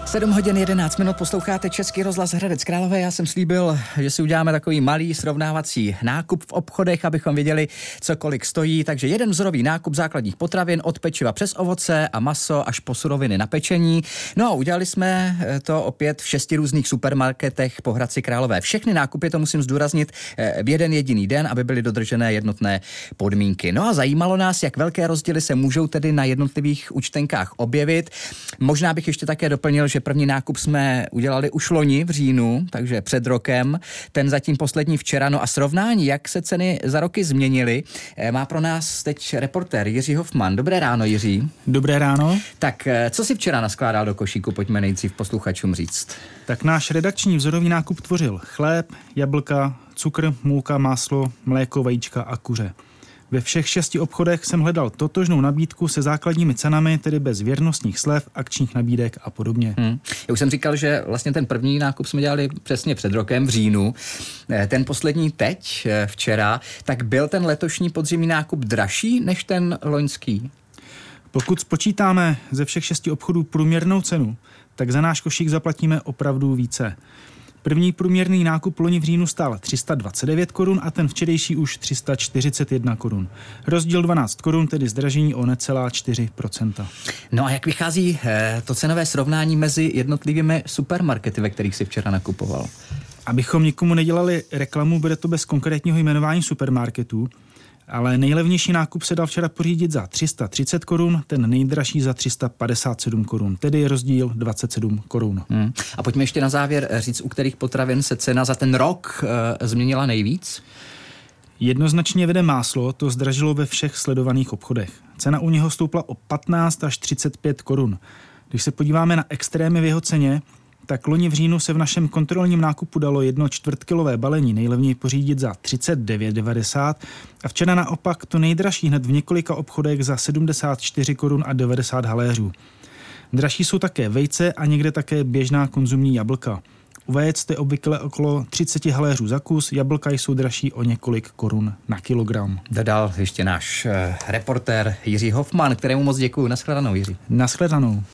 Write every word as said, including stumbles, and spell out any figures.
sedm hodin jedenáct minut, posloucháte Český rozhlas Hradec Králové. Já jsem slíbil, že si uděláme takový malý srovnávací nákup v obchodech, abychom věděli, co kolik stojí. Takže jeden vzorový nákup základních potravin od pečiva přes ovoce a maso až po suroviny na pečení. No a udělali jsme to opět v šesti různých supermarketech po Hradci Králové. Všechny nákupy, to musím zdůraznit, v jeden jediný den, aby byly dodržené jednotné podmínky. No a zajímalo nás, jak velké rozdíly se můžou tedy na jednotlivých účtenkách objevit. Možná bych ještě také doplnil, že první nákup jsme udělali už loni v říjnu, takže před rokem, ten zatím poslední včera. No a srovnání, jak se ceny za roky změnily, má pro nás teď reportér Jiří Hofman. Dobré ráno, Jiří. Dobré ráno. Tak co si včera naskládal do košíku, pojďme nejdřív posluchačům říct. Tak náš redakční vzorový nákup tvořil chléb, jablka, cukr, mouka, máslo, mléko, vajíčka a kuře. Ve všech šesti obchodech jsem hledal totožnou nabídku se základními cenami, tedy bez věrnostních slev, akčních nabídek a podobně. Hmm. Já už jsem říkal, že vlastně ten první nákup jsme dělali přesně před rokem v říjnu. Ten poslední teď, včera, tak byl ten letošní podzimní nákup dražší než ten loňský? Pokud spočítáme ze všech šesti obchodů průměrnou cenu, tak za náš košík zaplatíme opravdu více. První průměrný nákup loni v říjnu stál tři sta dvacet devět korun a ten včerejší už tři sta čtyřicet jedna korun. Rozdíl dvanáct korun, tedy zdražení o necelá čtyři procenta. No a jak vychází eh, to cenové srovnání mezi jednotlivými supermarkety, ve kterých si včera nakupoval? Abychom nikomu nedělali reklamu, bude to bez konkrétního jmenování supermarketů, ale nejlevnější nákup se dal včera pořídit za tři sta třicet korun, ten nejdražší za tři sta padesát sedm korun, tedy rozdíl dvacet sedm korun. Hmm. A pojďme ještě na závěr říct, u kterých potravin se cena za ten rok e, změnila nejvíc? Jednoznačně vede máslo, to zdražilo ve všech sledovaných obchodech. Cena u něho stoupla o patnáct až třicet pět korun. Když se podíváme na extrémy v jeho ceně, tak loni v říjnu se v našem kontrolním nákupu dalo jedno čtvrtkilové balení nejlevněji pořídit za třicet devět devadesát a včera naopak to nejdražší hned v několika obchodech za sedmdesát čtyři korun a devadesát haléřů. Dražší jsou také vejce a někde také běžná konzumní jablka. U vajec to je obvykle okolo třicet haléřů za kus, jablka jsou dražší o několik korun na kilogram. Dodal ještě náš uh, reportér Jiří Hofman, kterému moc děkuju. Nashledanou, Jiří. Nashledanou.